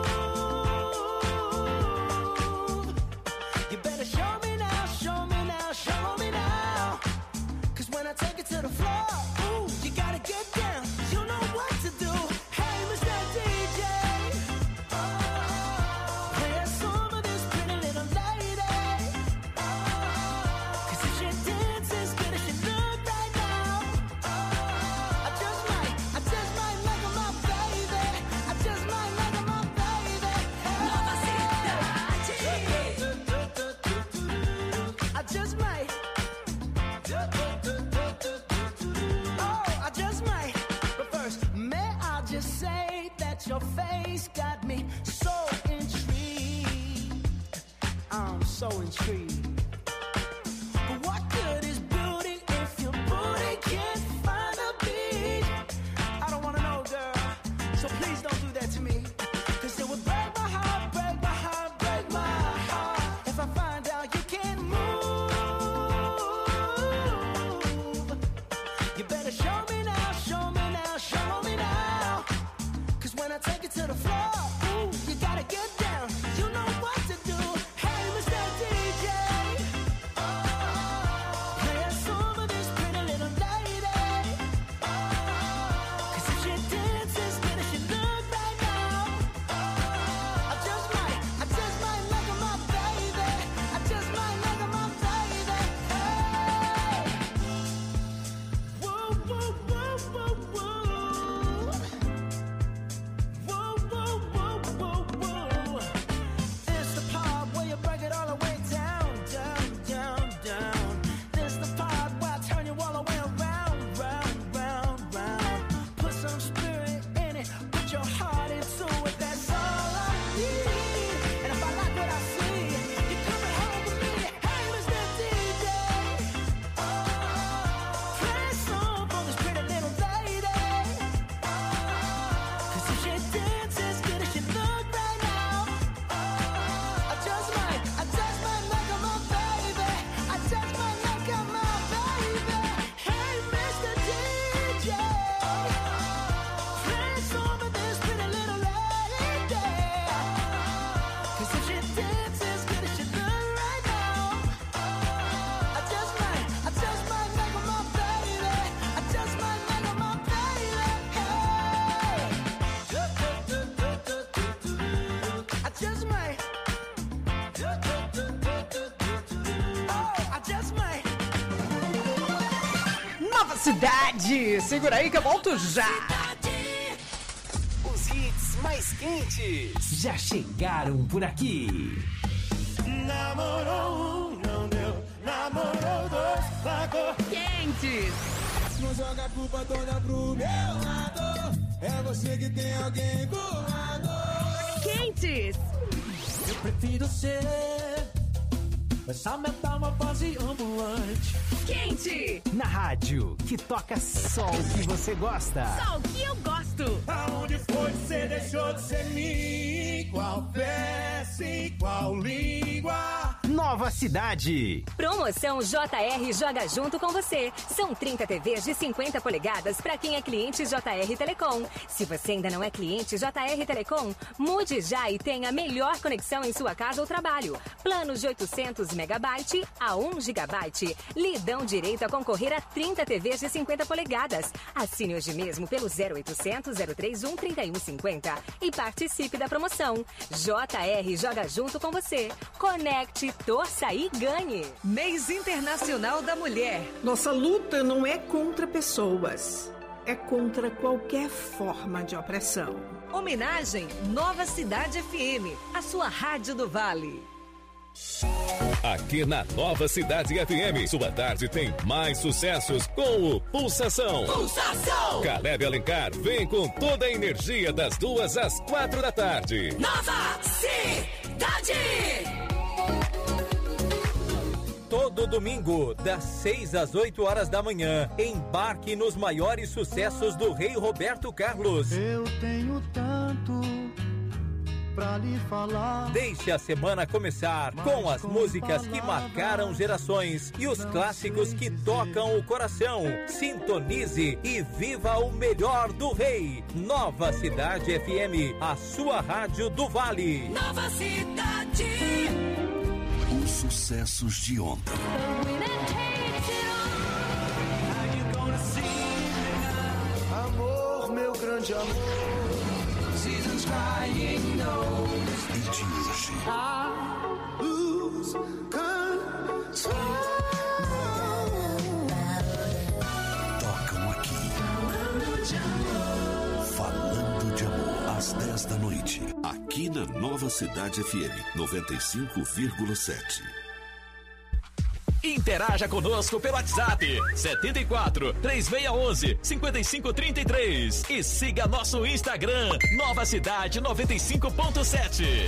You better show me now, show me now, show me now. 'Cause when I take it to the floor, ooh, you gotta get down. You know what to do. Hey, Mr. DJ, play a song for this pretty little lady. 'Cause if she dances as good as she look right now, I just might make her my baby. I just might make her my baby.
Nova Cidade.
I just might. Oh, I just might. But first, may I just say that your face got me so intrigued. I'm so intrigued. But what good is beauty if your booty can't find a beat? I don't wanna know, girl. So please don't do that to me. 'Cause it would break my heart, break my heart, break my heart if I find out you can't move. You better show me now, show me now, show me now. 'Cause when I take it to the floor, ooh, you gotta get down. You know what to do. Hey, Mr. DJ.
Nova Cidade. Segura aí que eu volto já.
Os hits mais quentes já chegaram por aqui.
Namorou um, não deu. Namorou dois, pagou.
Quentes.
Não joga a culpa toda pro meu lado. É você que tem alguém do lado.
Quentes.
Eu prefiro ser essa metamorfose ambulante.
Quente.
Na rádio, que toca só o que você gosta.
Só o que eu gosto.
Aonde foi que você deixou de ser mim? Qual peça e qual língua?
Nova Cidade.
Promoção JR Joga Junto com você. São 30 TVs de 50 polegadas para quem é cliente JR Telecom. Se você ainda não é cliente JR Telecom, mude já e tenha a melhor conexão em sua casa ou trabalho. Planos de 800 MB a 1 GB lhe dão direito a concorrer a 30 TVs de 50 polegadas. Assine hoje mesmo pelo 0800 031 3150 e participe da promoção. JR Joga Junto com você. Conecte, torça e ganhe.
Mês Internacional da Mulher. Nossa luta não é contra pessoas, é contra qualquer forma de opressão. Homenagem Nova Cidade FM, a sua rádio do Vale.
Aqui na Nova Cidade FM, sua tarde tem mais sucessos com o Pulsação.
Pulsação!
Caleb Alencar vem com toda a energia das 2 às 4 da tarde.
Nova Cidade!
Todo domingo, das 6 às 8 horas da manhã, embarque nos maiores sucessos do Rei Roberto Carlos.
Eu tenho tanto pra lhe falar.
Deixe a semana começar com as músicas que marcaram gerações e os clássicos que tocam o coração. Sintonize e viva o melhor do Rei. Nova Cidade FM, a sua rádio do Vale.
Nova Cidade!
Os sucessos de ontem.
Amor, meu grande amor. Seasons crying no.
E de hoje.
I lose control.
Tocam aqui. Falando de amor. Às 10 da noite. Aqui na Nova Cidade FM 95,7.
Interaja conosco pelo WhatsApp 74 3611 5533 e siga nosso Instagram Nova Cidade 95.7.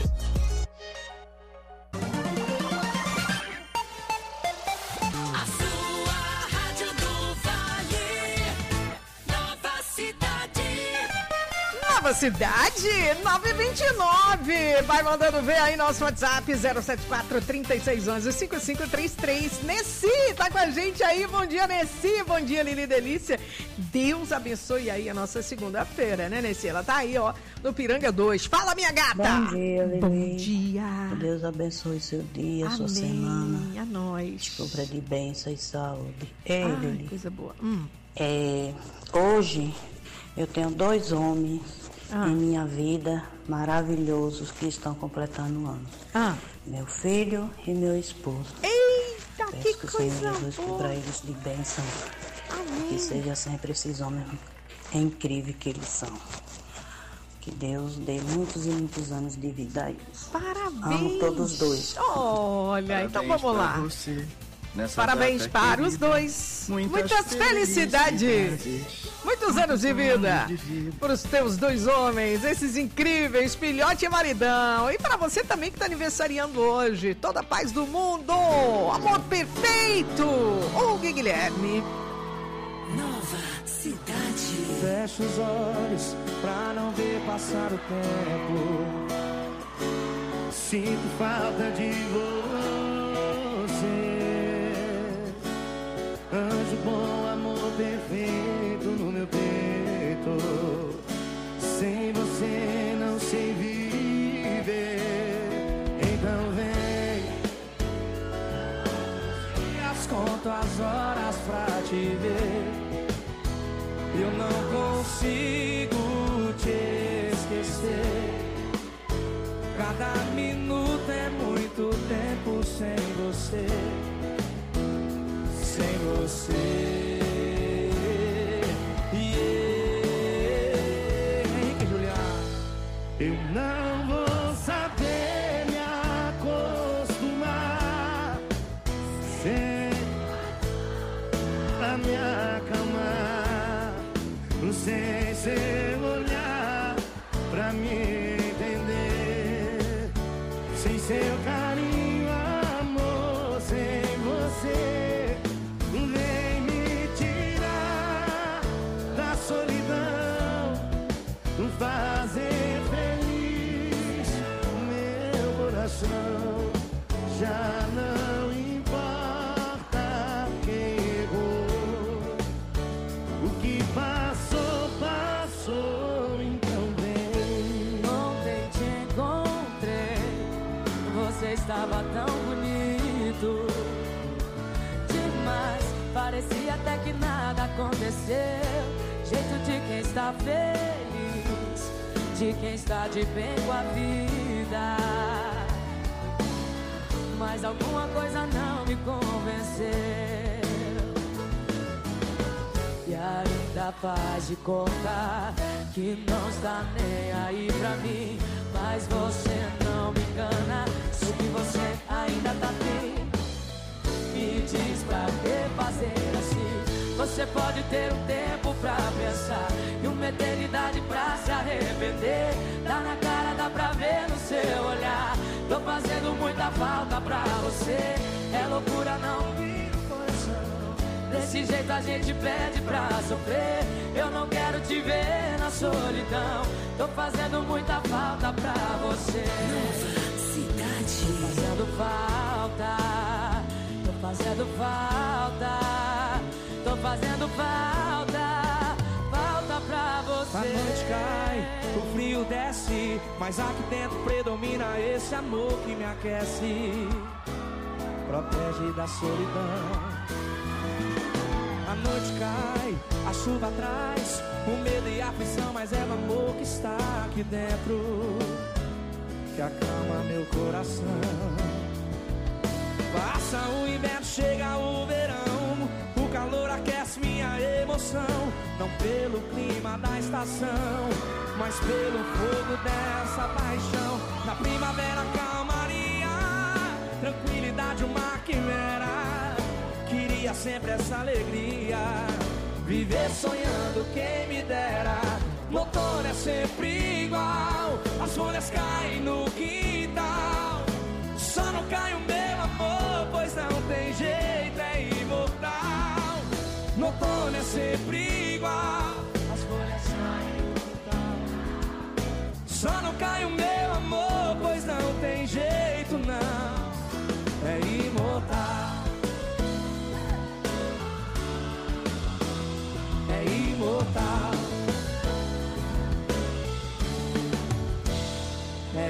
Nova Cidade 929. Vai mandando ver aí nosso WhatsApp 074 3611 5533. Nessi tá com a gente aí. Bom dia, Nessi. Bom dia, Lili Delícia. Deus abençoe aí a nossa segunda-feira, né, Nessi? Ela tá aí, ó, no Piranga 2. Fala, minha gata.
Bom dia, Lili.
Bom dia.
Deus abençoe seu dia,
Amém.
sua semana.
A nós.
Cubra de bênção e saúde.
Ai, coisa boa.
Hoje eu tenho 2 homens em minha vida maravilhosos que estão completando um ano. Meu filho e meu esposo.
Eita,
peço
que
que o
coisa
Senhor Jesus
boa.
cubra eles de bênção.
Amém.
Que seja sempre esses homens incríveis que eles são. Que Deus dê muitos e muitos anos de vida a eles.
Parabéns.
Amo todos os dois.
Olha, então vamos lá.
Nessa
Parabéns
data
para
querida,
os dois.
muitas
felicidades. Muitos anos de vida para os teus 2 homens, esses incríveis, filhote e maridão. E para você também que está aniversariando hoje. Toda a paz do mundo. Amor perfeito. Hugo e Guilherme.
Nova Cidade. Fecho os olhos pra não ver passar o tempo. Sinto falta de você. Anjo bom, amor perfeito no meu peito. Sem você não sei viver. Então vem. E conto as horas pra te ver. Eu não consigo te esquecer. Cada minuto é muito tempo sem você. Sem você.
sem seu olhar pra me entender, sem seu carinho, amor, sem você, vem me tirar da solidão, fazer feliz meu coração. Já não importa quem errou, o que passou, passou, então vem.
Ontem te encontrei, você estava tão bonito demais, parecia até que nada aconteceu. Jeito de quem está feliz, de quem está de bem com a vida. Mas alguma coisa não me convenceu, e ainda faz de conta que não está nem aí pra mim. Mas você não me engana, sei que você ainda tá bem. Me diz pra que fazer assim? Você pode ter um tempo pra pensar e uma eternidade pra se arrepender. Tá na cara, dá pra ver no seu olhar. Tô fazendo muita falta pra você. É loucura não ouvir o coração. Desse jeito a gente pede pra sofrer. Eu não quero te ver na solidão. Tô fazendo muita falta pra você.
Nova Cidade.
Tô fazendo falta. Tô fazendo falta. Tô fazendo falta. Falta pra você.
A noite cai, o frio desce, mas aqui dentro predomina esse amor que me aquece, protege da solidão. A noite cai, a chuva traz o medo e a aflição, mas é o amor que está aqui dentro que acalma meu coração. Passa o inverno, chega o verão, o calor aquece minha emoção. Não pelo clima da estação, mas pelo fogo dessa paixão. Na primavera calmaria, tranquilidade uma quimera. Queria sempre essa alegria, viver sonhando quem me dera. Motor é sempre igual, as folhas caem no quintal. Só não cai o meu amor, pois não tem jeito, é imortal. No outono é sempre igual, as folhas caem no quintal. Só não cai o meu amor, pois não tem jeito não, é imortal. É imortal. É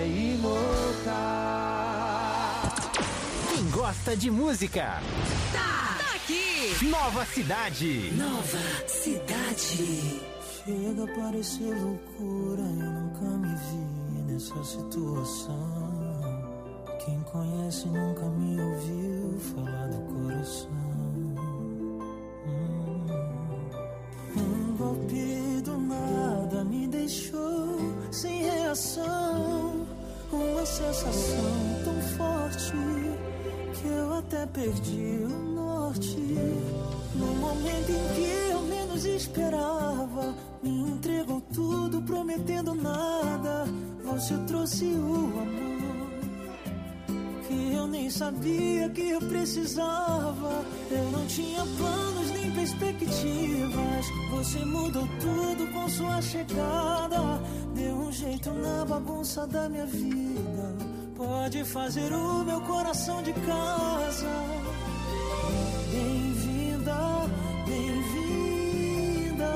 imortal.
Quem gosta de música
Tá aqui.
Nova Cidade.
Nova Cidade.
Chega a parecer loucura, eu nunca me vi nessa situação. Quem conhece nunca me ouviu falar do coração. Um golpe do nada me deixou sem reação. Uma sensação tão forte que eu até perdi o norte. No momento em que eu menos esperava, me entregou tudo prometendo nada. Você trouxe o amor que eu nem sabia que eu precisava. Eu não tinha planos nem perspectivas. Você mudou tudo com sua chegada. Deu um jeito na bagunça da minha vida. Pode fazer o meu coração de casa. Bem-vinda, bem-vinda.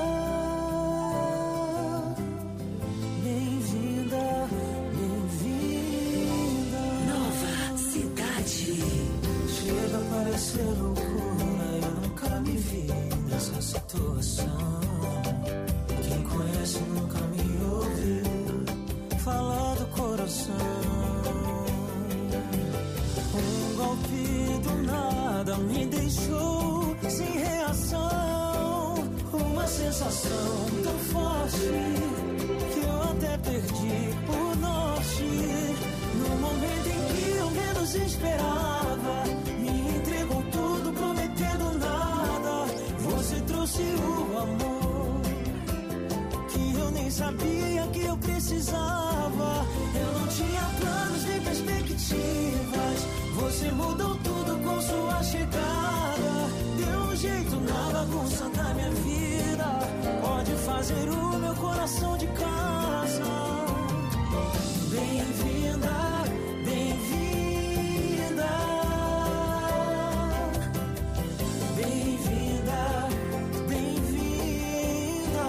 Bem-vinda, bem-vinda.
Nova Cidade.
Chega a parecer loucura, eu nunca me vi nessa situação. Quem conhece nunca me ouviu falar do coração. Um golpe do nada me deixou sem reação. Uma sensação tão forte que eu até perdi o norte. No momento em que eu menos esperava, me entregou tudo prometendo nada. Você trouxe o amor sabia que eu precisava. Eu não tinha planos nem perspectivas. Você mudou tudo com sua chegada. Deu um jeito na bagunça da minha vida. Pode fazer o meu coração de casa. Bem-vinda, bem-vinda. Bem-vinda, bem-vinda.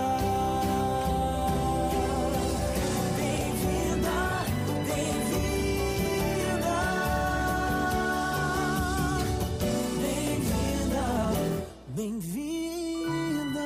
Bem-vinda, bem-vinda. Bem-vinda, bem-vinda.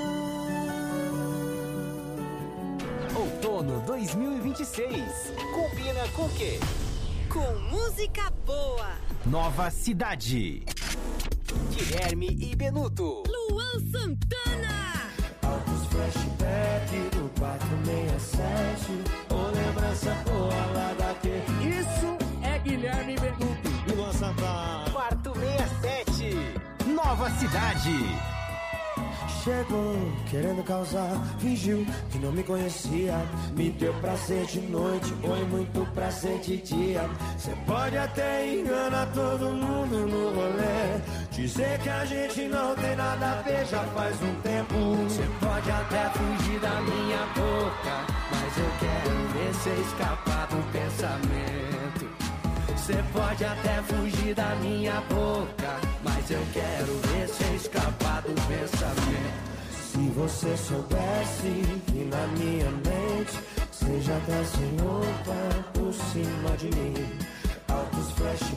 Outono 2026. Combina com o quê?
Com música boa.
Nova Cidade. Guilherme e Benuto.
Luan Santana.
Altos flashback do 467. Ô lembrança boa lá daqui.
Isso é Guilherme e Benuto.
E Luan Santana.
Quarto 67. Nova Cidade.
Chegou querendo causar, fingiu que não me conhecia. Me deu prazer de noite, foi muito prazer de dia. Cê pode até enganar todo mundo no rolê, dizer que a gente não tem nada a ver já faz um tempo. Cê pode até fugir da minha boca, mas eu quero ver cê escapar do pensamento. Cê pode até fugir da minha boca, mas eu quero ver cê escapar do pensamento. Se você soubesse que na minha mente cê já desce roupa por cima de mim. Altos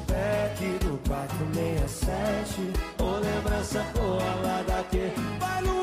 flashback do 467. Ô lembrança boa lá daqui. Vai, Luan!